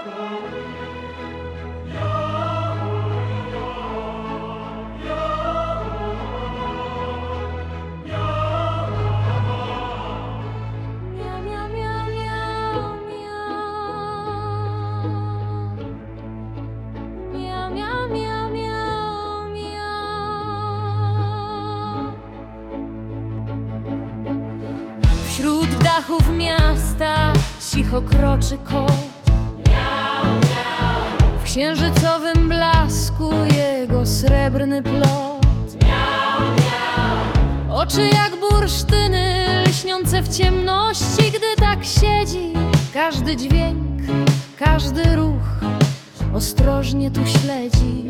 Wśród dachów miasta cicho kroczy kot. W księżycowym blasku jego srebrny plot. Oczy jak bursztyny lśniące w ciemności, gdy tak siedzi. Każdy dźwięk, każdy ruch ostrożnie tu śledzi.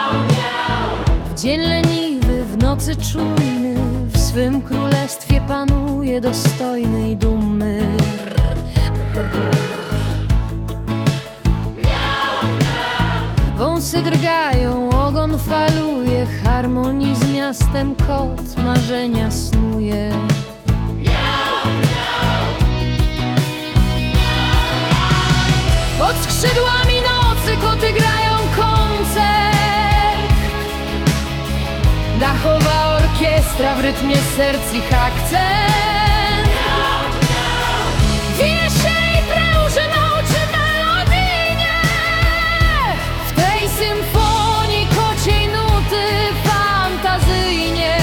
W dzień leniwy, w nocy czujny, w swym królestwie panuje dostojny i dumny. Wąsy drgają, ogon faluje, harmonii z miastem kot marzenia snuje. Pod skrzydłami nocy koty grają koncert. Dachowa orkiestra w rytmie serc ich akcent. Wije się i pręży małczy melodyjnie. W tej symfonii kociej nuty fantazyjnie.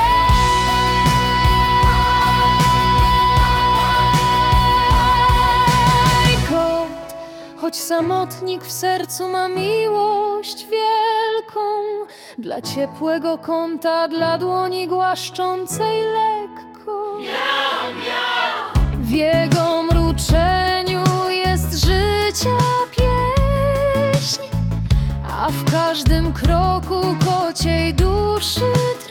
Kot, choć samotnik w sercu ma miłość wielką, dla ciepłego kąta, dla dłoni głaszczącej lekko. W jego mruczeniu jest życia pieśń, a w każdym kroku kociej duszy